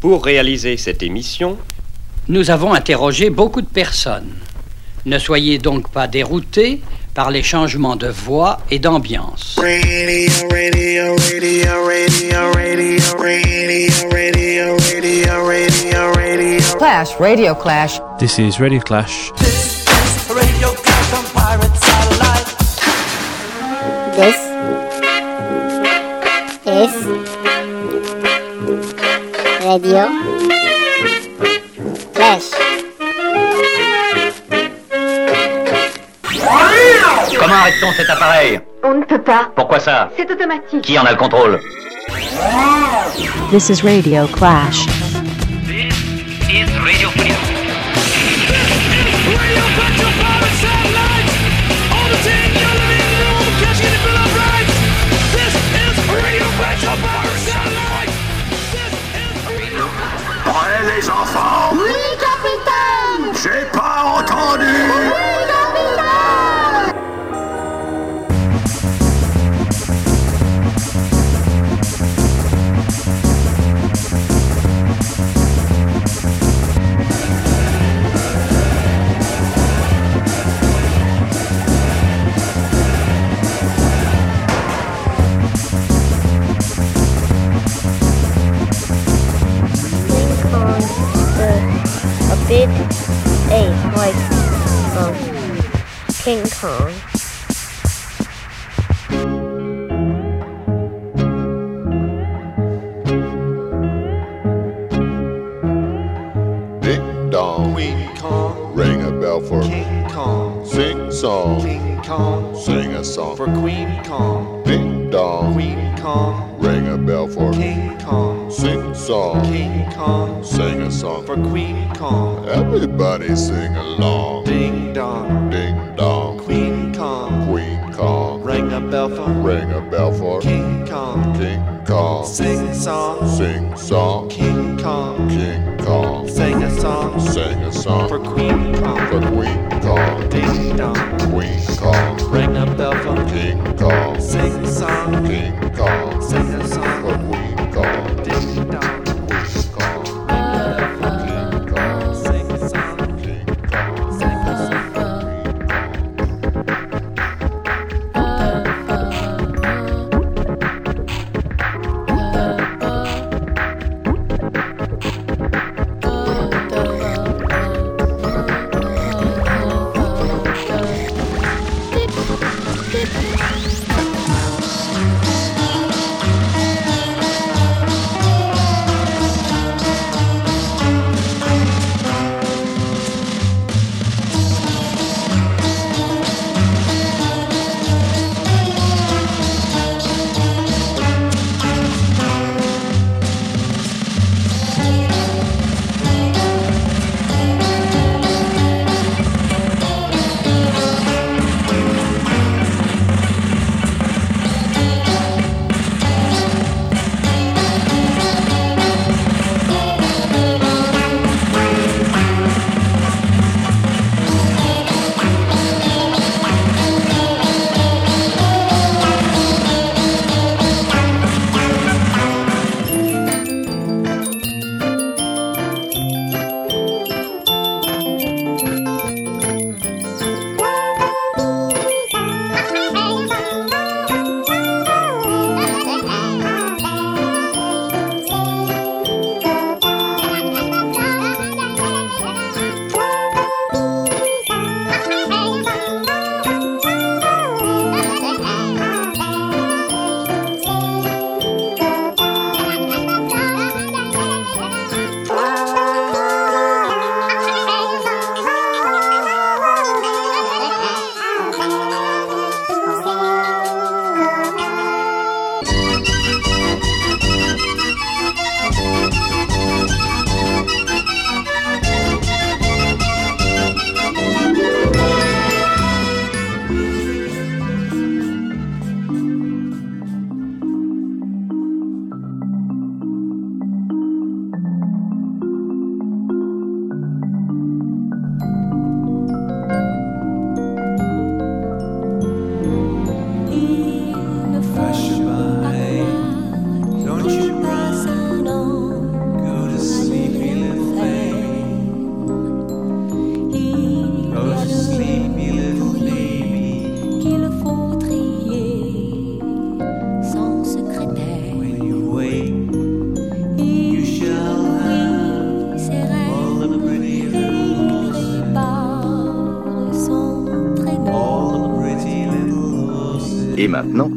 Pour réaliser cette émission, nous avons interrogé beaucoup de personnes. Ne soyez donc pas déroutés par les changements de voix et d'ambiance. Clash, Radio Clash. This is Radio Clash. This is Radio Clash on Pirate Satellite. This is Radio Clash. Comment arrête-t-on cet appareil? On ne peut pas. Pourquoi ça? C'est automatique. Qui en a le contrôle? This is Radio Clash. This is Radio Clash. Radio Clash on Pirate Satellite. All the team, you're living room, catching it below right. This is Radio Clash on Pirate Satellite. This is Radio Clash. Prêts les enfants? Oui, capitaine! J'ai pas entendu! Big ape like King Kong. Ding dong, Queen Kong. ring a bell for King Kong. sing song, King Kong. sing a song For Queen Kong. Ding dong, Queen Kong. ring a bell for King Kong. sing song, King Kong. sing a song For Queen Kong. Everybody sing along. Ding dong. Ding dong, Queen Kong. Queen Kong, Ring a bell for ring a bell for King Kong. King Kong, Sing a song. sing song, King Kong. King Kong, Sing a song. sing a song For Queen Kong. for Queen Kong, Ding dong. Queen Kong, Ring a bell for King Kong, Sing a song. King Kong, Sing a song. for Queen Kong, Ding dong. Queen Kong, Ring a bell for King Kong, Sing a song. King Kong, Sing a song. Et maintenant...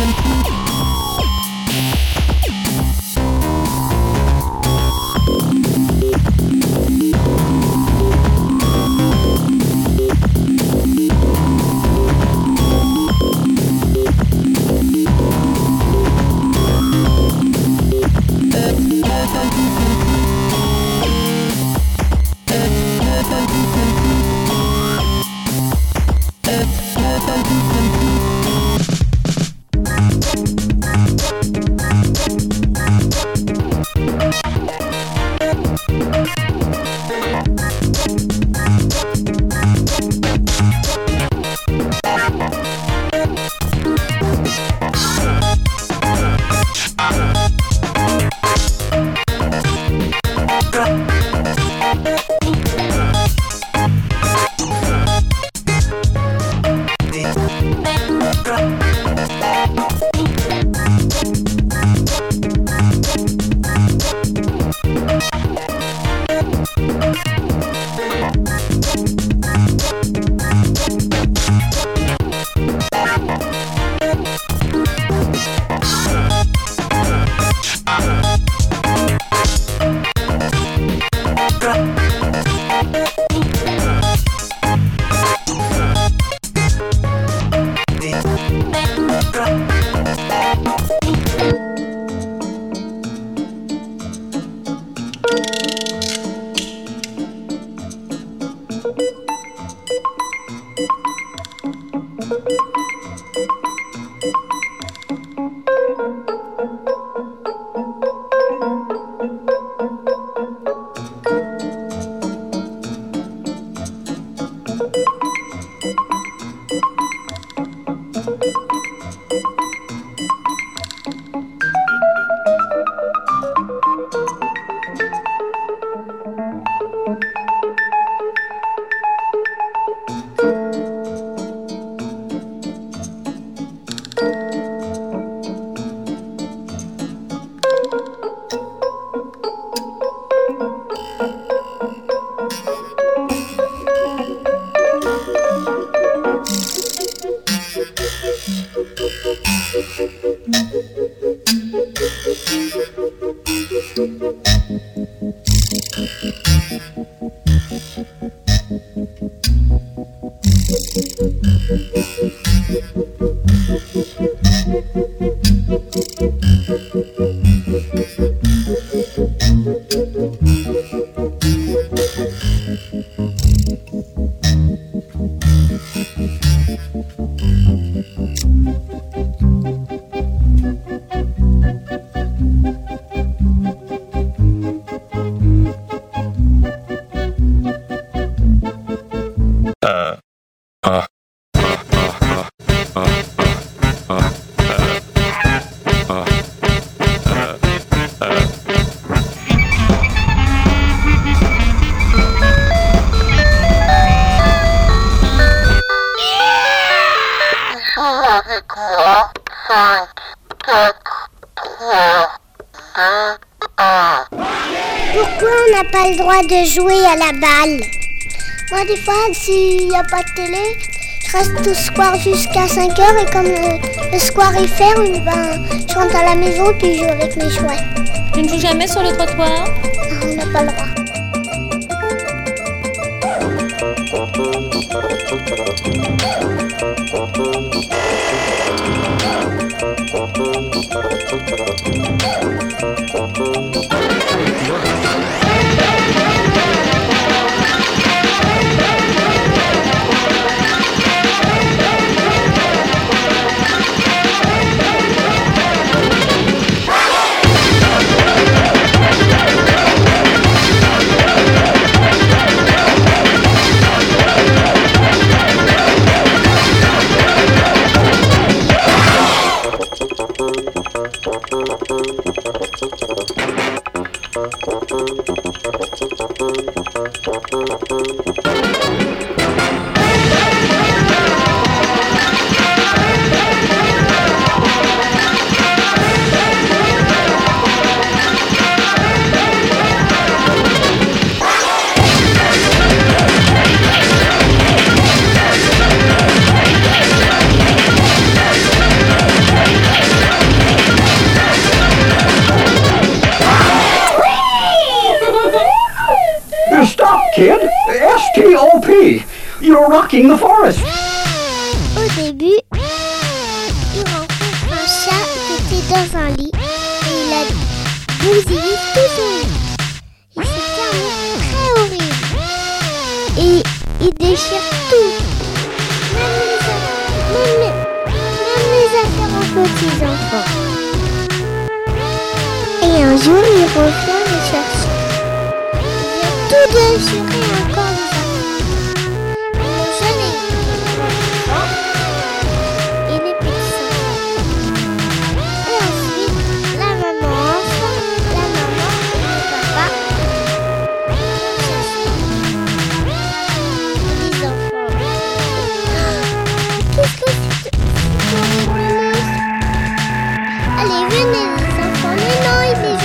Pourquoi on n'a pas le droit de jouer à la balle? Moi, des fois, s'il n'y a pas de télé, je reste au square jusqu'à 5 heures et comme le square est ferme, ben, je rentre à la maison puis je joue avec mes chouettes. Tu ne joues jamais sur le trottoir? Non, on n'a pas le droit. kid. S-T-O-P. You're rocking the forest. Au début, il rencontre un chat qui était dans un lit et il a bousillé tout son lit. Il se termine très horrible et il déchire tout, même les affaires aux petits enfants. Et un jour, il revient les chercher. Il vient tout déchirer encore les affaires. Le jeune est grand et les petits enfants. Et ensuite, la maman et le papa vont chercher les enfants. Qu'est-ce que c'est horrible? Allez, venez les enfants. Mais non, il est gentil.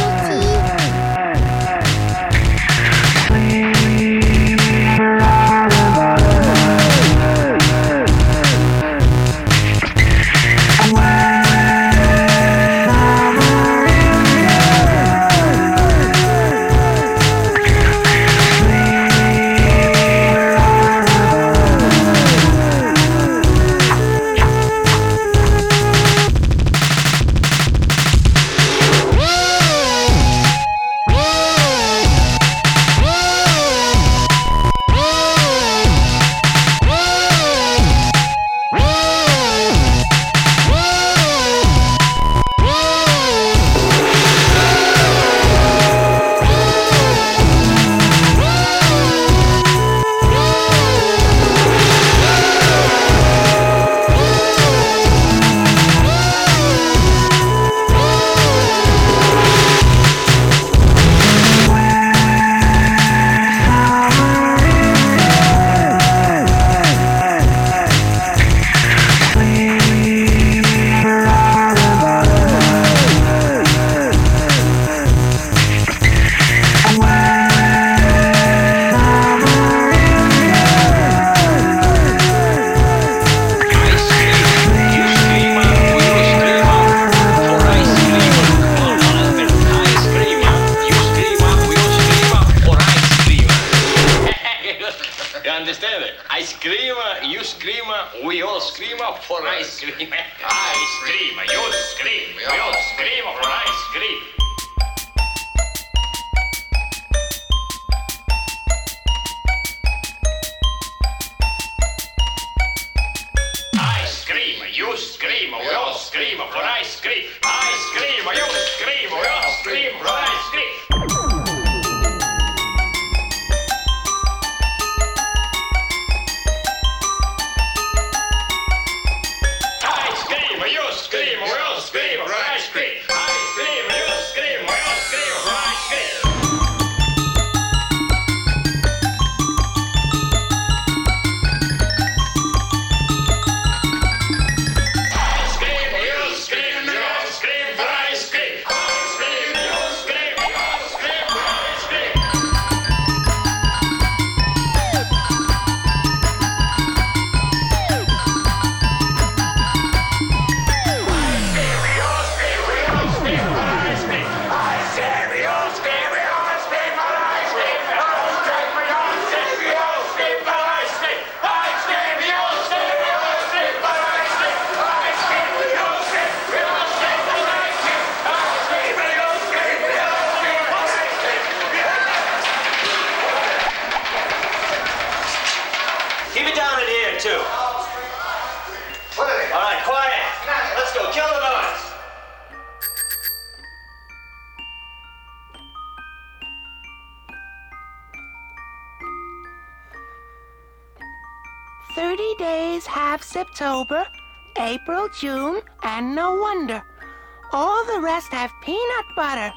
September, April, June, and no wonder. All the rest have peanut butter.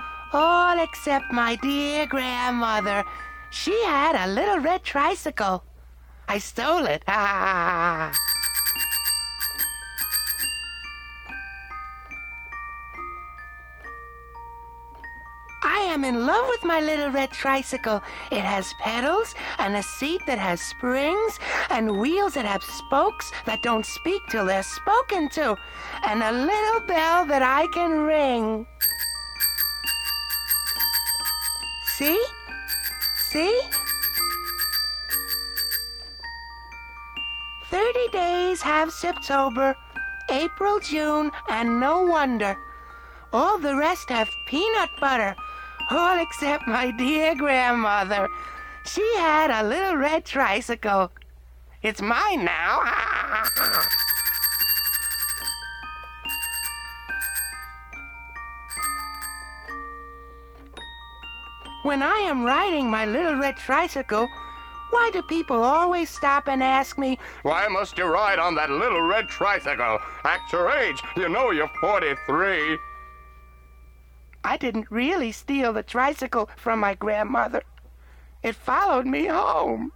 All except my dear grandmother. She had a little red tricycle. I stole it. I am in love with my little red tricycle. It has pedals and a seat that has springs and wheels that have spokes that don't speak till they're spoken to, and a little bell that I can ring. See? See? 30 days have September, April, June, and no wonder. All the rest have peanut butter, all except my dear grandmother. She had a little red tricycle. It's mine now. When I am riding my little red tricycle, why do people always stop and ask me, Why must you ride on that little red tricycle? At your age, you know you're 43. I didn't really steal the tricycle from my grandmother. It followed me home.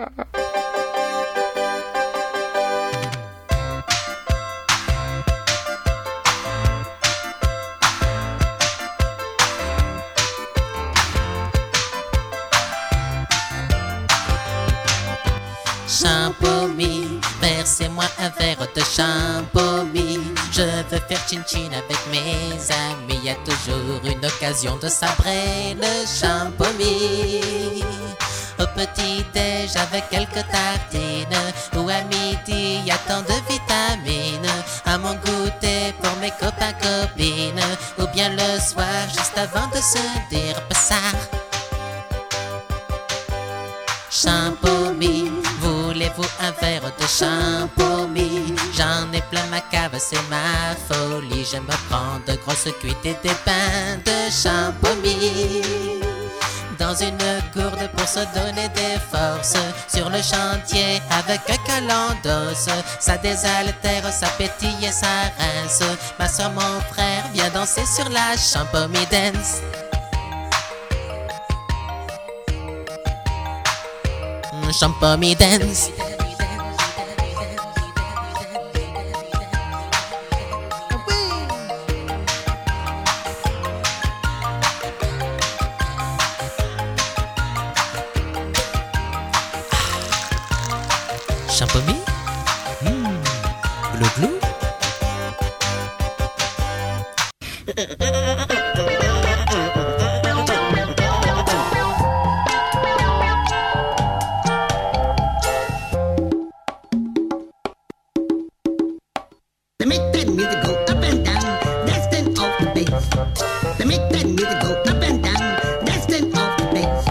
Champomy, versez-moi un verre de champomy. Je veux faire chin-chin avec mes amis. Y a toujours une occasion de sabrer le champomy. Au petit-déj avec quelques tartines, ou à midi y a tant de vitamines. À mon goûter pour mes copains-copines, ou bien le soir juste avant de se dire passard. Champomy, voulez-vous un verre de champomy? J'en ai plein ma cave, c'est ma folie. Je me prends de grosses cuites et des pains de champomy. Dans une gourde pour se donner des forces. Sur le chantier avec un calandos. Ça désaltère, ça pétille et ça rince. Ma soeur, mon frère, viens danser sur la champomy dance. Champomy dance. Champomy? Glou glou? They make that music go up and down, dancing off the bass. They make that music go up and down, dancing off the bass.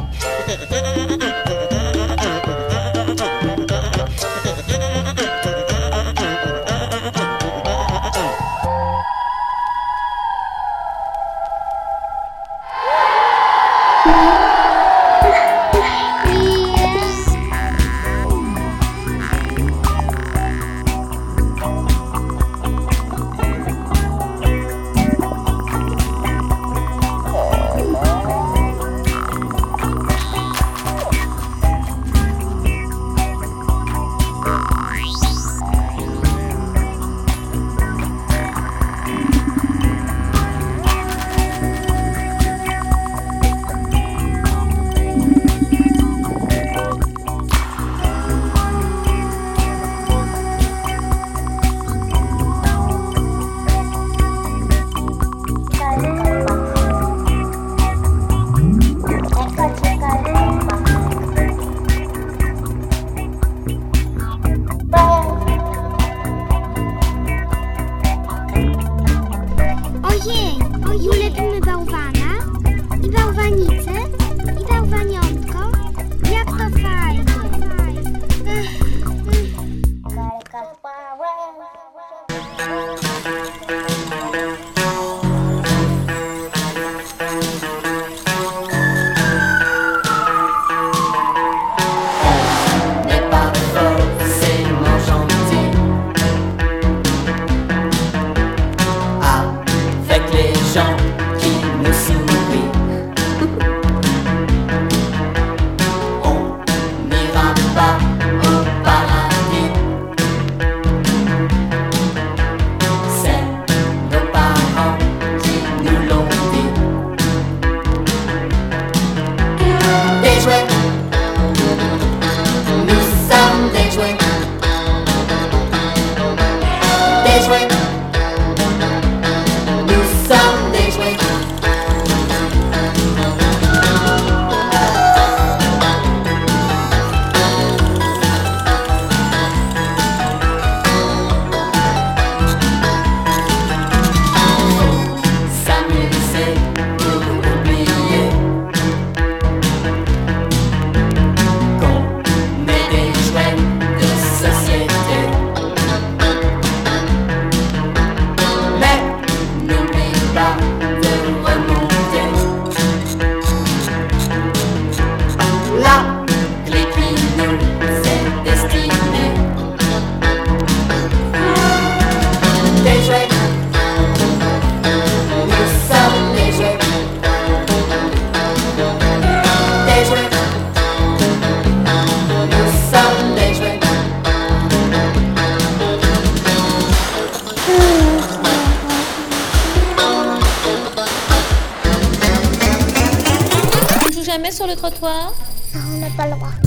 jamais sur le trottoir? Non, on n'a pas le droit.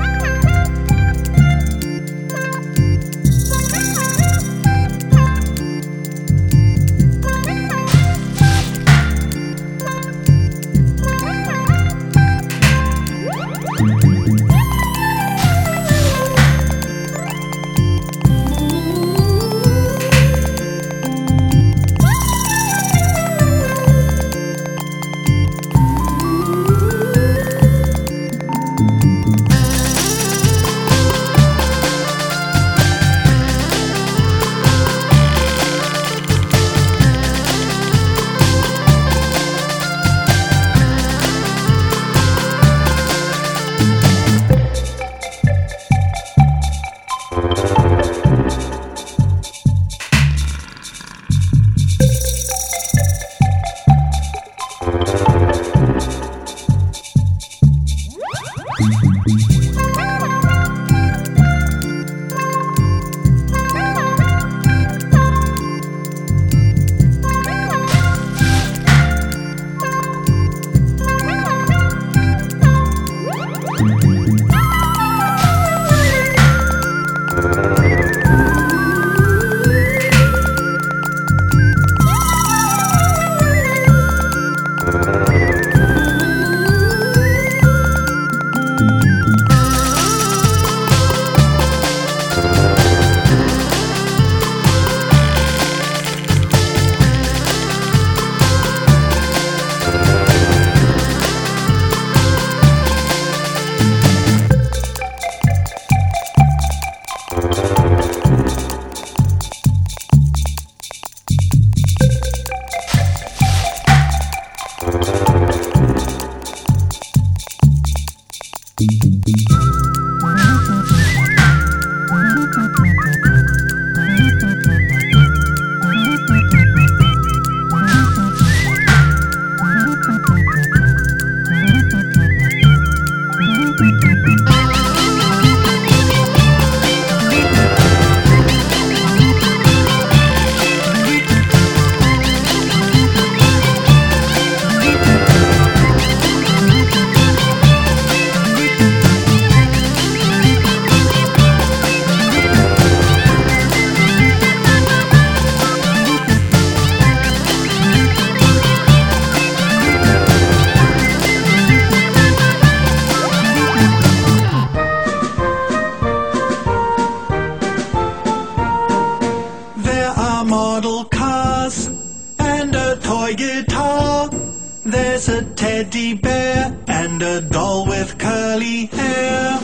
There's a teddy bear and a doll with curly hair.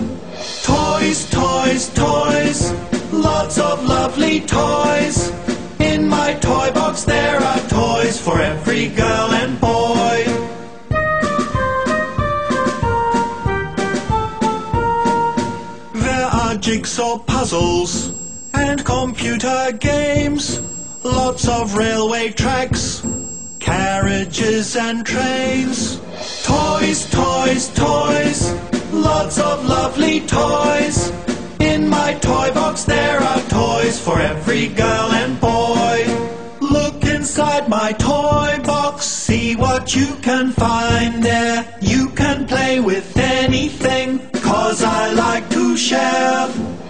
Toys, toys, toys, lots of lovely toys. In my toy box there are toys for every girl and boy. There are jigsaw puzzles and computer games. Lots of railway tracks, carriages and trains. Toys, toys, toys, lots of lovely toys. In my toy box there are toys for every girl and boy. Look inside my toy box, see what you can find there. You can play with anything, 'cause I like to share.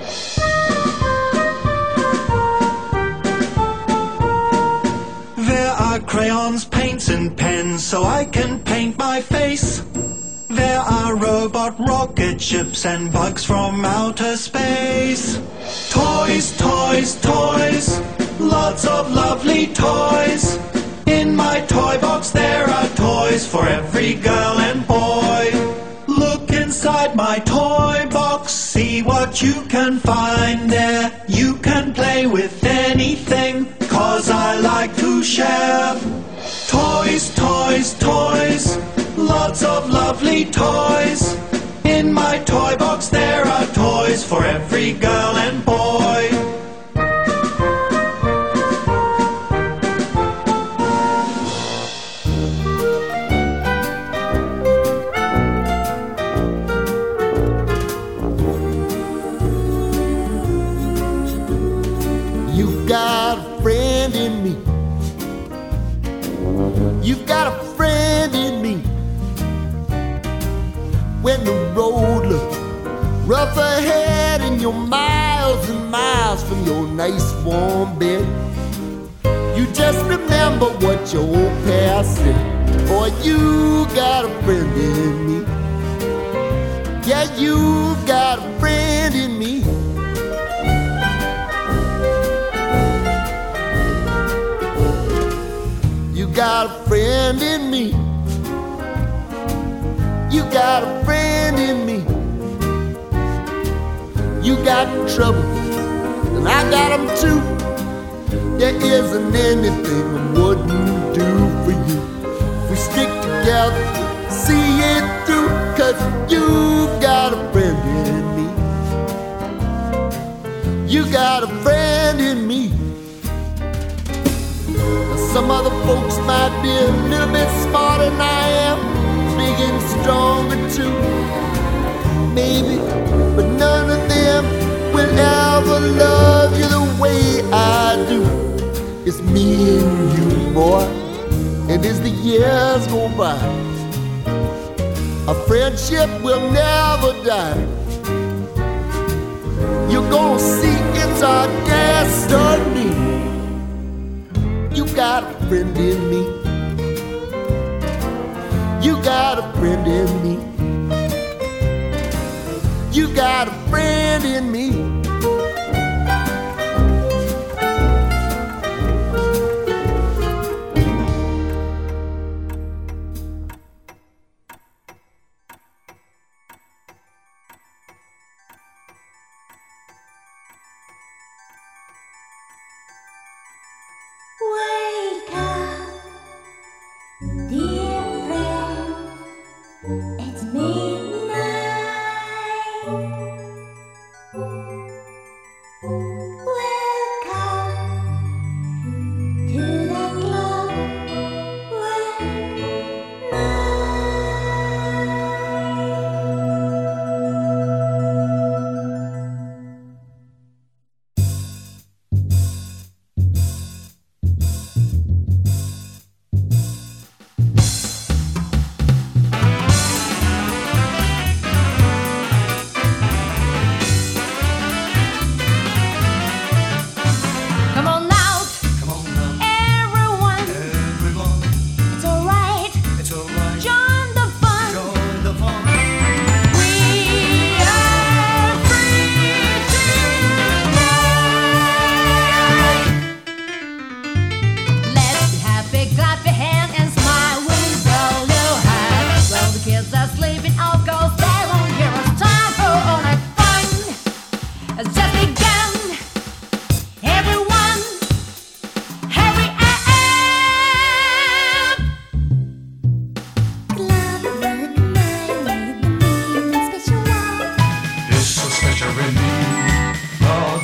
There are crayons, paints and pens, so I can paint my face. There are robot rocket ships and bugs from outer space. Toys, toys, toys, lots of lovely toys. In my toy box there are toys for every girl and boy. Look inside my toy box, see what you can find there. You can play with anything, 'cause I like to share. Toys, toys, toys, lots of lovely toys. In my toy box there are toys for every girl and boy. You've got a friend in me. You've got a friend in me. when the road looks rough ahead and you're miles and miles from your nice warm bed. You just remember what your old past said. Boy, you got a friend in me. Yeah, you got a friend in me. You got a friend in me. You got a friend in me. You got trouble, and I got them too. There isn't anything I wouldn't do for you. If we stick together, see it through, 'cause you got a friend in me. You got a friend in me. Now, some other folks might be a little bit smarter than I am, big and stronger too, maybe, but none of them will ever love you the way I do. It's me and you, boy, and as the years go by, our friendship will never die. You're gonna see it's our destiny. You got a friend in me. You got a friend in me. You got a friend in me. Wake up, dear friend, it's midnight. Welcome to the club Come on out, everyone. It's alright. Join the fun. We are free tonight. Let's be happy, clap your hand and smile when we go no high. Well, the kids are sleeping, of course they won't hear us. Time for all night fun. It's just begun. Everyone, hurry up! It's so special in me. Oh,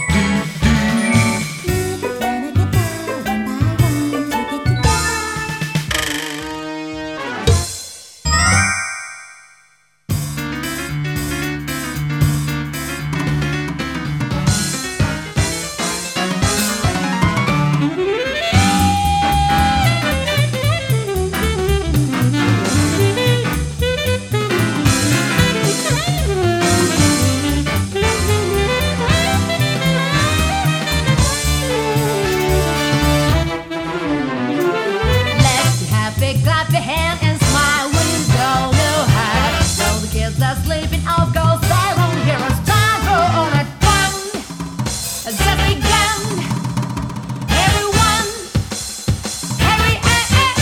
Let's be happy, clap your hand and smile when you go no high. Well, the kids are sleeping, of course they won't hear us. Time for all that fun. It's just begun. Everyone, hurry up!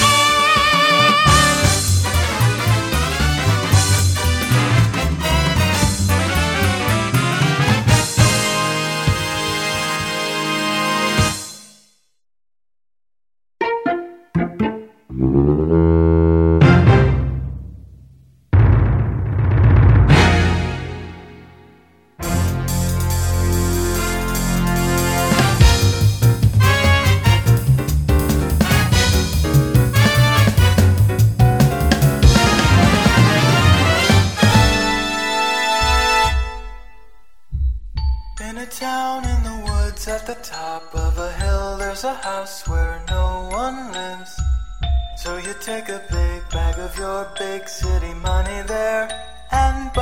In a town in the woods at the top of a hill, there's a house where no one lives. So you take a big bag of your big city money there and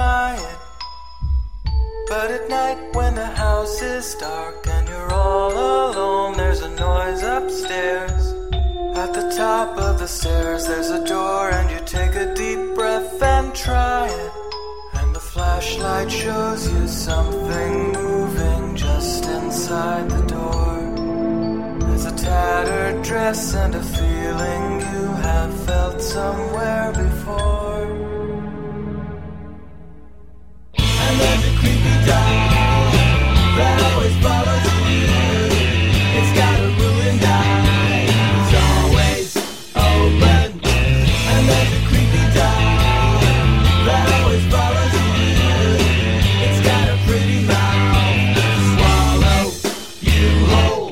But at night when the house is dark and you're all alone, there's a noise upstairs. At the top of the stairs there's a door, and you take a deep breath and try it. And the flashlight shows you something moving just inside the door. There's a tattered dress and a feeling you have felt somewhere before. And there's a creepy doll that always follows you. It's got a ruined eye, it's always open. And there's a creepy doll that always follows you. It's got a pretty mouth to swallow you whole.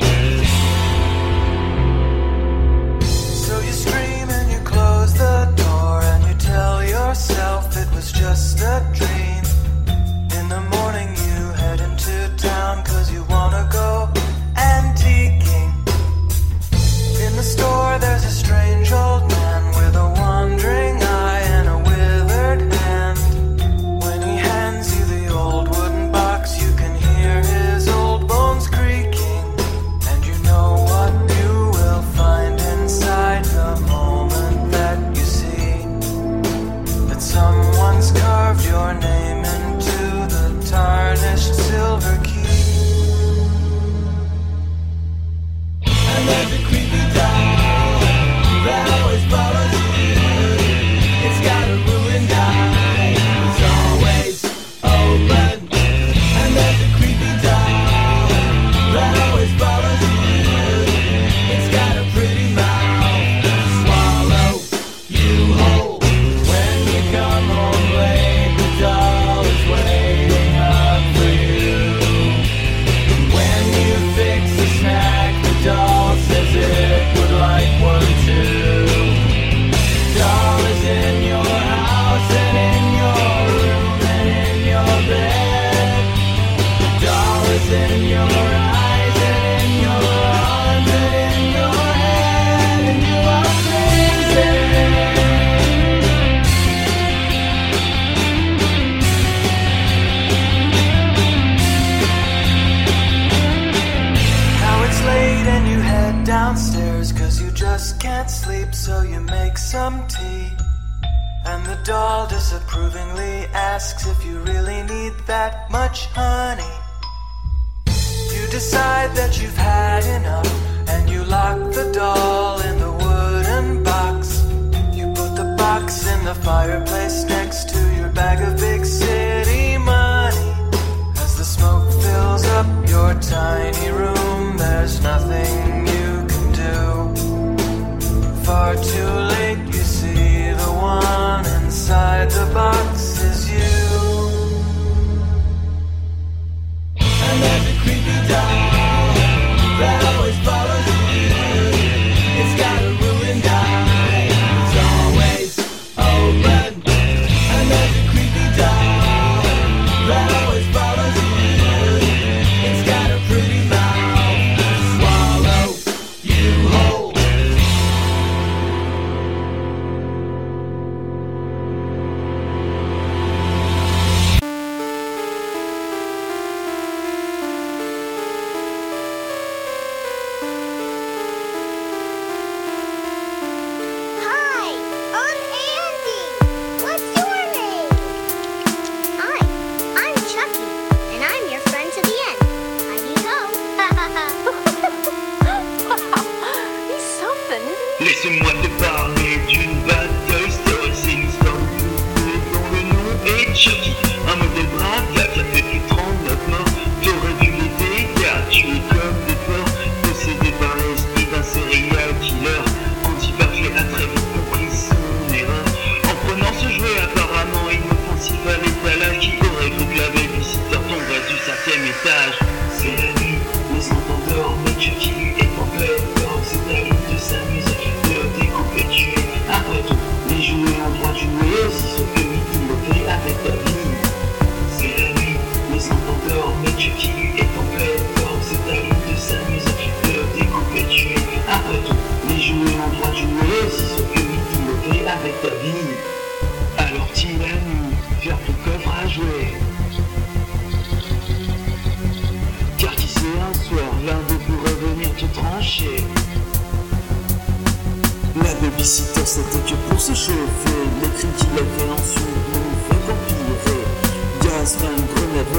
So you scream and you close the door, and you tell yourself it was just a dream. In the morning you head into town 'cause you wanna go antiquing. In the store there's a strange old man with a wandering eye and a withered hand. When he hands you the old wooden box, you can hear his old bones creaking. And you know what you will find inside the moment that you see that someone's carved your name into the tarnished silver key. And there's a creepy doll that always follows you. It's got a ruined eye, it's always open. And there's a creepy doll that always follows you. It's got a pretty mouth to swallow you whole. When you come home late, the doll is waiting up for you. When you fix a snack, the doll says it would like one too. Doll is in your house and in your room and in your bed. Doll is in your eyes and in your arms and in your head, and you are crazy. Now it's late and you head downstairs 'cause you just can't sleep, so you make some tea. And the doll disapprovingly asks if you really need that much honey. You decide that you've had enough, and you lock the doll in the wooden box. You put the box in the fireplace next to your bag of big city money. As the smoke fills up your tiny room, there's nothing you can do. Far too late, you see the one inside the box is you. And there's a creepy doll that always follows you. It's got a ruined eye, it's always open. And there's a creepy doll that always follows you. It's got a pretty mouth to swallow you whole. Hi, I'm Andy. What's your name? Hi, I'm Chucky, and I'm your friend to the end. How do you go? Wow, he's something, isn't he? Laissez-moi te parler d'une bataille historique. C'est une histoire dont le nom est Chucky. Un modèle brave, qui a fait plus de 39 morts. T'aurais vu les dégâts, tué comme des porcs. Possédé par l'esprit d'un serial killer. Anti-parfait a très vite compris son erreur. En prenant ce jouet apparemment inoffensif à l'étalage, qui aurait cru que la babysitter tomberait du 5e étage. C'est la nuit, les enfants dorment, mais Chucky lui est en pleine forme. C'est à lui de s'amuser, de découper, tuer. Après tout, les jouets ont droit de jouer aussi, sauf que lui, il le fait avec ta vie. C'est la nuit, les enfants dorment, mais Chucky lui est en pleine forme. C'est à lui de s'amuser, de découper, tuer. Après tout, les jouets ont droit de jouer aussi, sauf que lui, il le fait avec ta vie. Alors tire la nuit, vers ton coffre à jouer.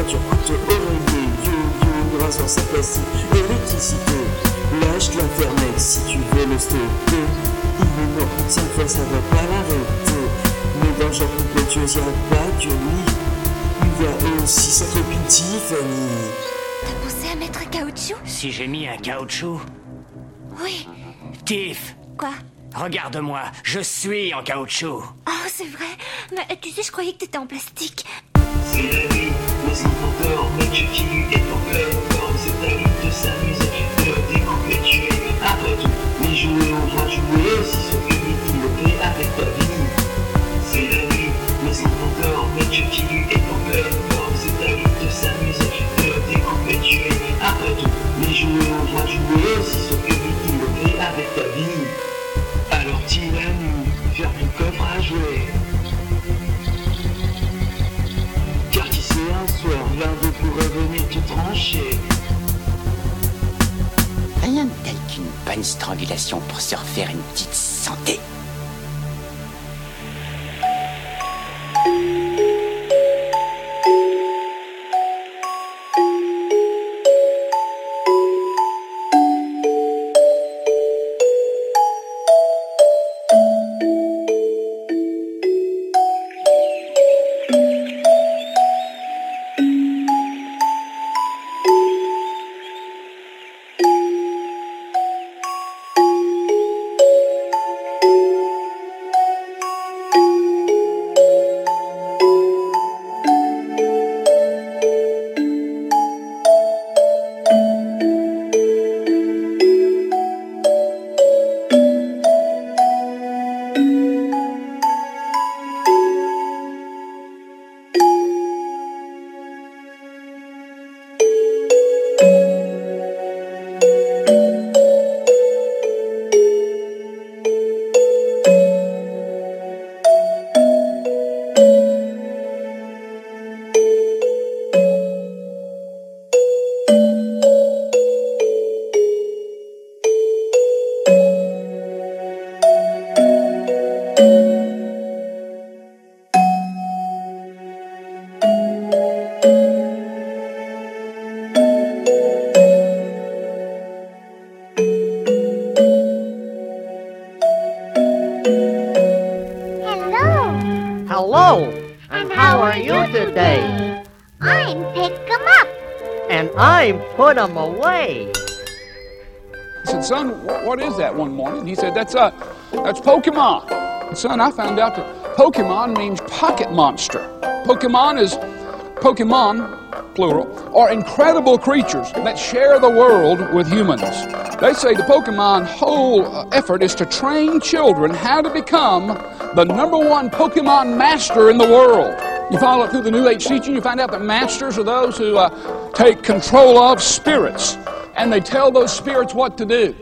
voiture coûte oreiller, vieux, rasoir sa plastique, électricité. Lâche l'internet si tu veux le stopper. Il est mort, 5 fois ça va pas l'arrêter. Mais dans genre complètueuse y'a pas que lui. Il y a aussi sa copine Tiffany. T'as pensé à mettre un caoutchouc? Si j'ai mis un caoutchouc? Oui. Tiff! Quoi? Regarde-moi, je suis en caoutchouc. Oh, c'est vrai. Mais tu sais, je croyais que t'étais en plastique. C'est la vie, mais sans peur, mais tu qui est en pleine forme. C'est à lui de s'amuser, de découper, tuer. Après tout, les jouets ont droit de jouer aussi, sauf que lui, il le fait avec ta vie. C'est la vie, mais sans peur, mais tu qui est en pleine forme. C'est à lui de s'amuser, de découper, tuer. Après tout, les jouets ont droit de jouer aussi, sauf que lui, il le fait avec ta vie. Alors tire la nuit, faire ton coffre à jouer. Car qui sait un soir, l'un d'eux pourrait venir te trancher. Rien de tel qu'une bonne strangulation pour se refaire une petite santé. Hello, and how are you today? I'm pick 'em up. And I'm put 'em away. I said, son, what is that one morning? He said, that's Pokemon. And son, I found out that Pokemon means pocket monster. Pokemon, plural, are incredible creatures that share the world with humans. They say the Pokemon whole effort is to train children how to become the #1 Pokemon master in the world. You follow it through the New Age teaching, you find out that masters are those who take control of spirits, and they tell those spirits what to do.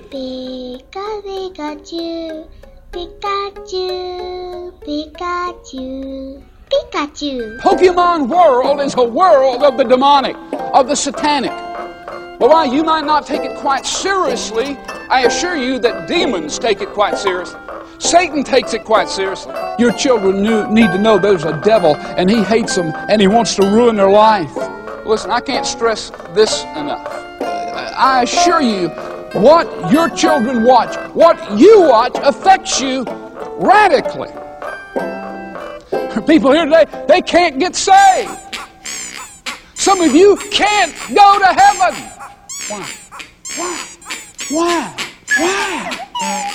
Pikachu, Pikachu, Pikachu, Pikachu. Pokemon world is a world of the demonic, of the satanic. But while you might not take it quite seriously, I assure you that demons take it quite seriously. Satan takes it quite seriously. Your children need to know there's a devil, and he hates them, and he wants to ruin their life. Listen, I can't stress this enough. I assure you, what your children watch, what you watch, affects you radically. People here today, they can't get saved. Some of you can't go to heaven. Why? Why? Why? Why?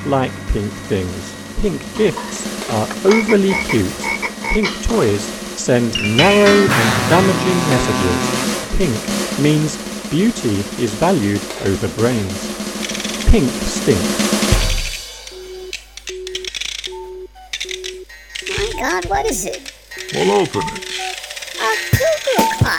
like pink things. Pink gifts are overly cute. Pink toys send narrow and damaging messages. Pink means beauty is valued over brains. Pink stinks. My God, what is it? Well, open it. A cuckoo clock.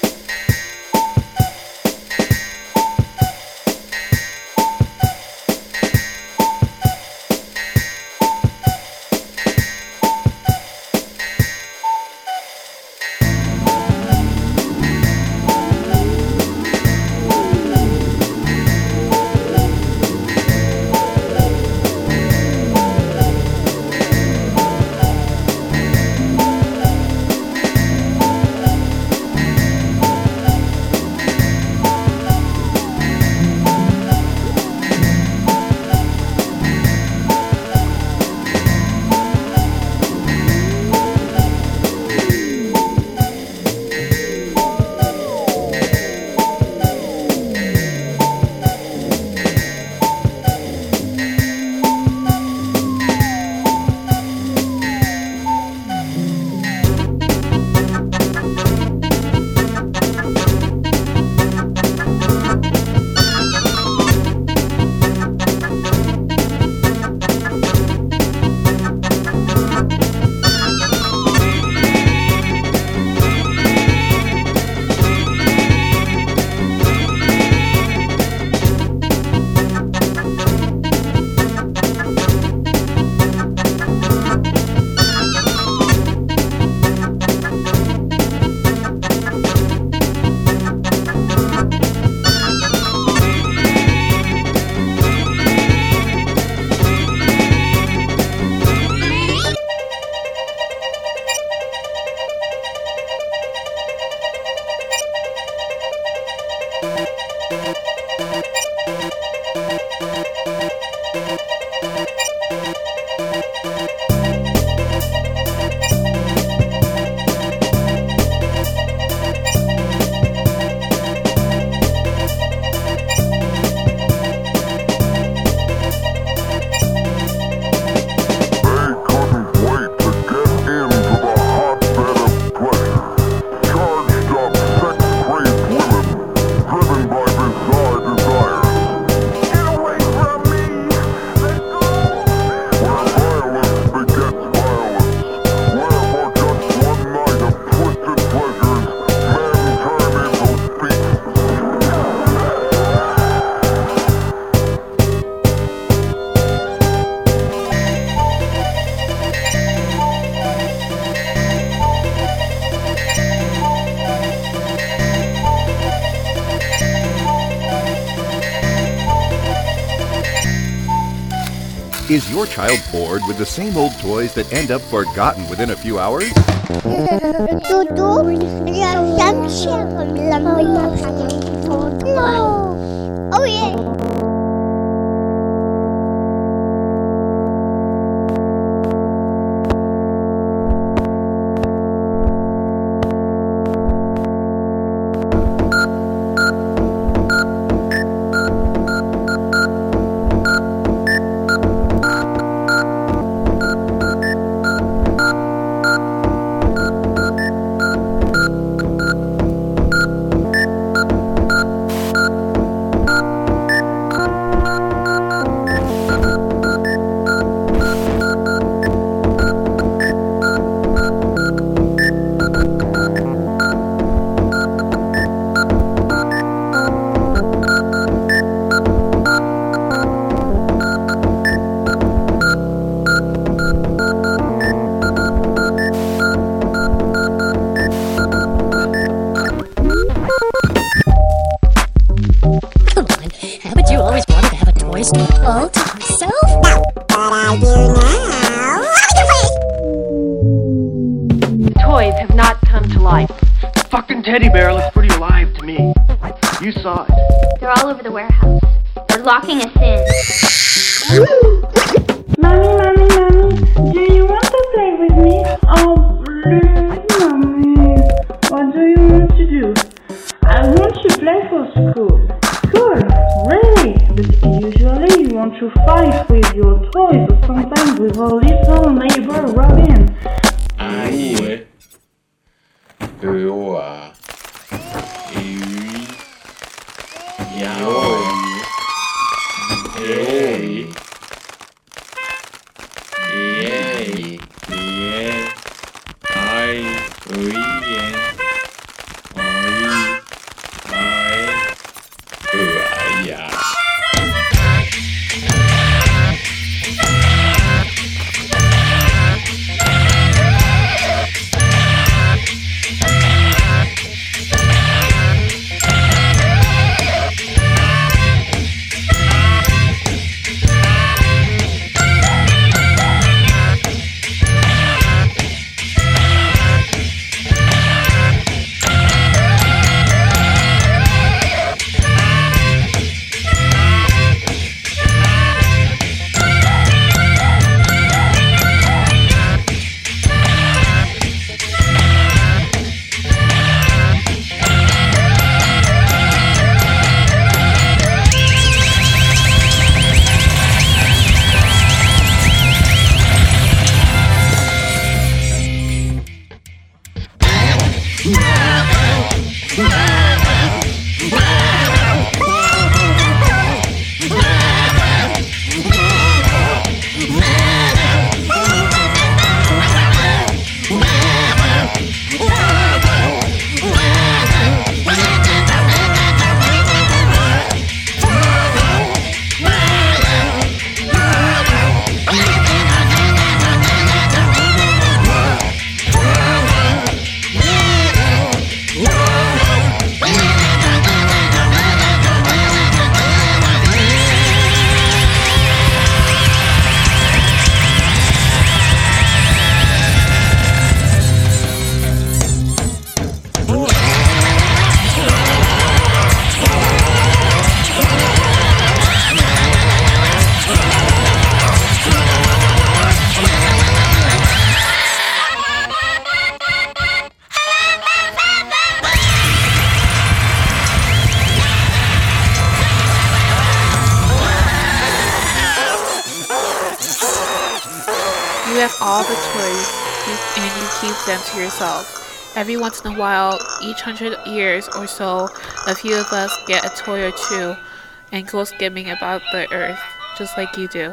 Is your child bored with the same old toys that end up forgotten within a few hours? Doudou, j'aime cher la Oh yeah. All to myself? But I do now. Toys have not come to life. The fucking teddy bear looks pretty alive to me. You saw it. They're all over the warehouse. They're locking us in. Mommy, do you want to play with me? Oh, please, Mommy. What do you want to do? I want to play for school. Cool, really? But usually you want to fight with your please tell a neighbor Robin. Aïe. Eoa. Eui. Yaoi. Eoi. Yay. Yeah. Ai. Uien. Oi. Ai. Uaya. You have all the toys and you keep them to yourself. Every once in a while, each 100 years or so, a few of us get a toy or two and go skimming about the earth, just like you do.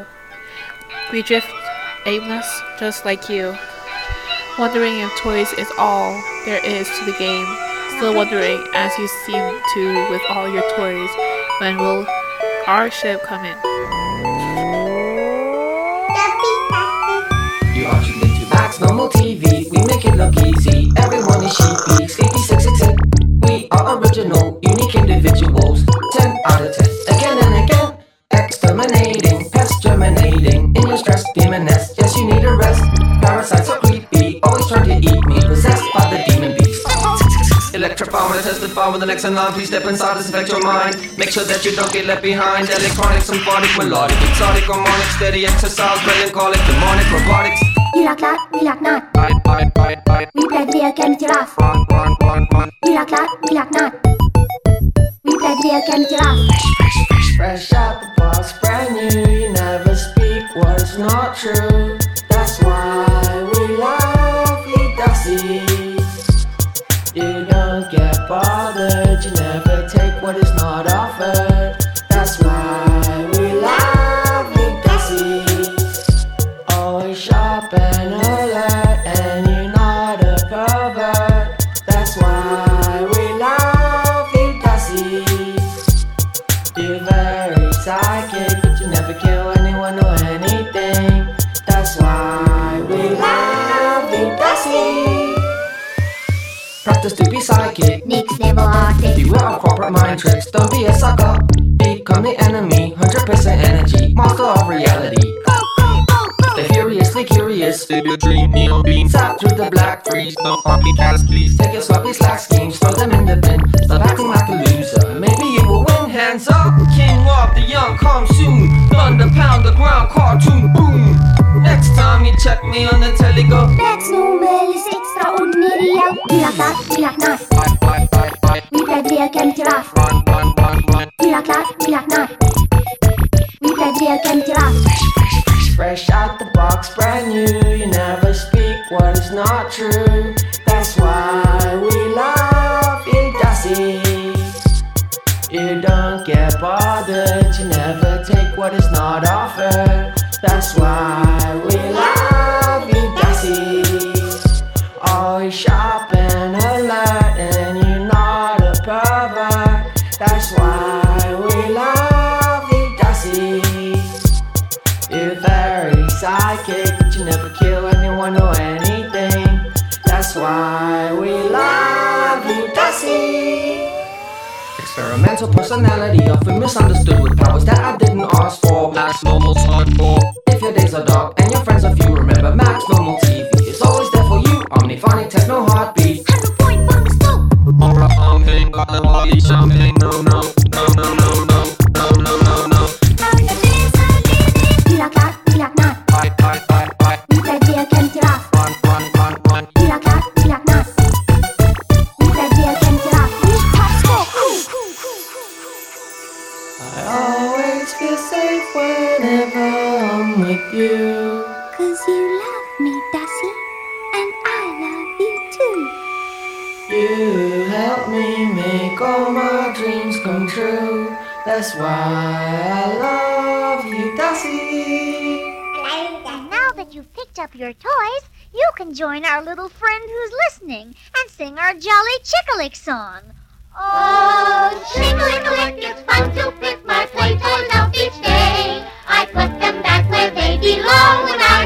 We drift aimless, just like you, wondering if toys is all there is to the game, still wondering as you seem to with all your toys, when will our ship come in? You are tuned into Max Normal TV. We make it look easy. Everyone is sheepy. Sleepy 666. We are original, unique individuals. 10 out of 10. Again and again. Exterminating, pest germinating. In your stress, demon nest. Yes, you need a rest. Parasites are creepy. Always trying to eat me. Possessed by the demon beast. Electrify when I testify with the next alarm. Please step inside, disinfect your mind. Make sure that you don't get left behind. Electronic, symphonic, melodic, exotic, harmonic, steady exercise, melancholic, demonic, robotics. You like that, we like not. We play video game giraffe. You like that, we like not. We play video game giraffe. Fresh out the box, brand new. You never speak what's not true. That's why we love you, Dusty. You don't get bothered, you never take what is not offered. That's why we love you, Dusty. Always sharp and alert, and you're not a pervert. That's why we love you, Dusty. You're very psychic, but you never kill anyone or anything. That's why we love you, Dusty. Practice to be psychic. Nick's never arctic. Beware of corporate mind tricks. Don't be a sucker. Become the enemy. 100% energy. Master of reality. Stay furiously curious. Did your dream neon beam? Sat through the black freeze. Don't copy cast, please. Take your sloppy slack schemes. Throw them in the bin. Stop acting like a loser. Maybe you will win. Hands up. King of the young, come soon. Thunder pound the ground. Cartoon boom. Next time you check me on the telly, go. Max Normal is extraordinary. You like that, we like not. We play video game giraffe. You like that, we like not. We play video game giraffe. fresh out the box, brand new. You never speak what is not true. That's why we love you, Darcy. You don't get bothered, you never take what is not offered. That's why we love you, Darcy. Always sharp and alert, and you're not a pervert. That's why we love you, Darcy. You're very psychic, but you never kill anyone or anything. That's why we love you, Darcy. Experimental personality, often misunderstood with powers that I didn't ask for. Max Normal's hardcore. If your days are dark and your friends are few, remember Max Normal TV is always there for you. Omniphonic techno heartbeat. Aura humming, got the body jumping. No, no, no, no, no, no, no, no, no, no. I always feel safe whenever I'm with you. 'Cause you love me, Darcy, and I love you too. You help me make all my dreams come true. That's why I love you, Darcy. And now that you've picked up your toys, you can join our little friend who's listening and sing our jolly Chickalick song. Oh, Chickalick, it's fun to pick my play toys up each day. I put them back where they belong when I